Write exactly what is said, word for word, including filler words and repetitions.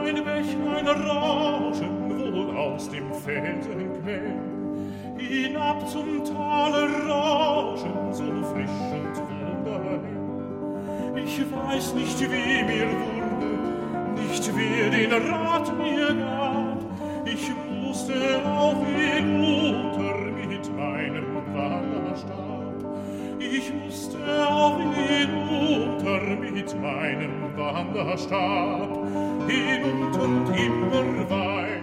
ein Bächlein rauschen wohl aus dem Felsenquell, hinab zum Tale rauschen so frisch und wunderhell. Ich weiß nicht, wie mir wurde, nicht wer den Rat mir gab, ich musste auf hinunter mit meinem Wanderstab. Ich musste auf hinunter mit meinem Wanderstab, hinunter und immer weiter.